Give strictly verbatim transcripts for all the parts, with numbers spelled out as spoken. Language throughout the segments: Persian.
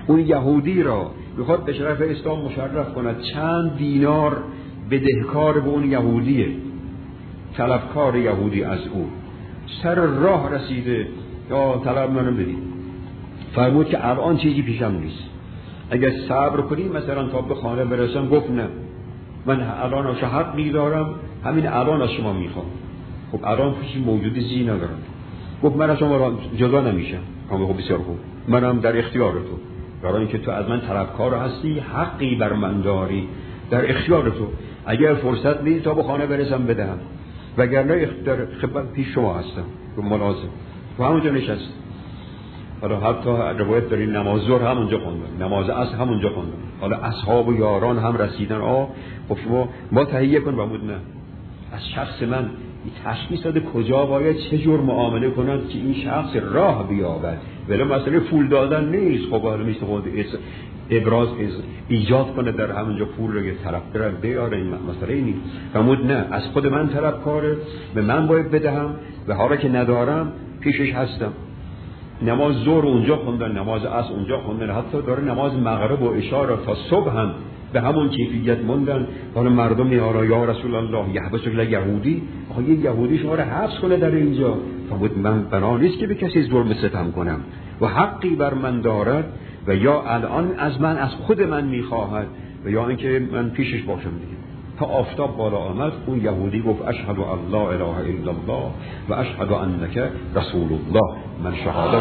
اون یهودی را میخواد به شرف اسلام مشرف کند، چند دینار بدهکار به اون یهودیه، طلبکار یهودی از او. سر راه رسیده یا طلب منو بدید. فرمود که الان چیزی پیشم نیست، اگر صبر کنی مثلا تا به خانه برسم. گفت نه، من الان از حقی دارم، همین الان از شما میخوام. خب الان پیشی موجودی زی ندارم. گفت من از شما جدا نمیشم. خب بسیار خوب، منم در اختیار تو، برای اینکه تو از من طلبکار هستی، حقی بر من داری، در اختیار تو. اگر فرصت نیست تا به خانه برسم بدهم، وگرنه در خدمت پیش شما هستم و ملازم. و همونجا نشست. حالا حتی روایت داری نماز ظهر همونجا خوندن، نماز عصر همونجا خوندن. حالا اصحاب و یاران هم رسیدن. آه خب شما ما تهیه کن. و بود نه، از شخص من تشخیص داده کجا باید چه جور معامله کند که این شخص راه بیابد. ولی مسئله پول دادن نیست. خب حالا میشه خود ابراز ایجاد کنه در همونجا پول رو یه طرف بره بیاره، این مسئله نیست. فرمود نه، از خود من طلب کاره، به من باید بدهم و حالا که ندارم پیشش هستم. نماز ظهر اونجا خوندن، نماز عصر اونجا خوندن، حتی داره نماز مغرب و عشا را تا صبح هم به همون کیفیت موندن. حالا مردم میاره یا رسول الله یحبسک یهودی، آخه یه یهودی شما را حبس کنه در اینجا. فرمود من بنا نیست که به کسی ظلم ستم کنم و حقی بر من دارد و یا الان از من از خود من میخواهد و یا اینکه من پیشش باشم دیگه. تا آفتاب بالا آمد اون یهودی گفت اشهد ان لا اله الا الله و اشهد انک رسول الله. من شهادت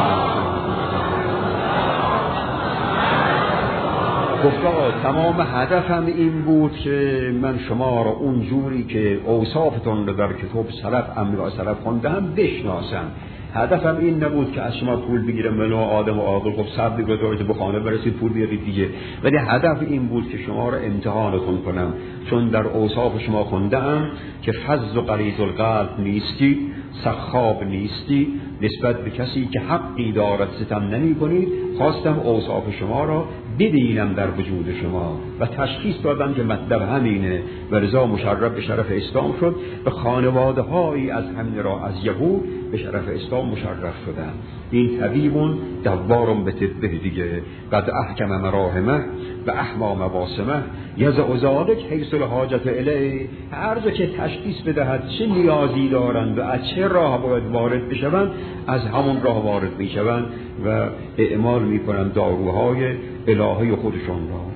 گفت آقا تمام هدفم این بود که من شما را اونجوری که اوصافتون رو در کتاب سلف امر سلف خوندم بشناسم. هدفم این نبود که از شما پول بگیرم، منو آدم و عاقل خب صبر بگذارید به خانه برسید پول بیارید دیگه. ولی هدف این بود که شما را امتحانتون کنم، چون در اوصاف شما خوندم که فظ و غلیظ القلب نیستی، سخاب نیستی، نسبت به کسی که حقی دارد ستم نمی کنید. خواستم اوصاف شما را ببینم در وجود شما و تشخیص دادم که مطلب همینه و رضا مشرف به شرف اسلام شد. به خانواده هایی از همین راه از یهود به شرف اسلام مشرف شدن. این طبیبون دوارم به طبه دیگه، قد احکم مراهمه و احما مواسمه یزع ذالک حیث الحاجت الیه. هر جا که تشخیص بدهد چه نیازی دارند و از چه راه باید وارد بشوند، از همون راه وارد میشوند و اعمال میکنند داروهای الهی خودشون را.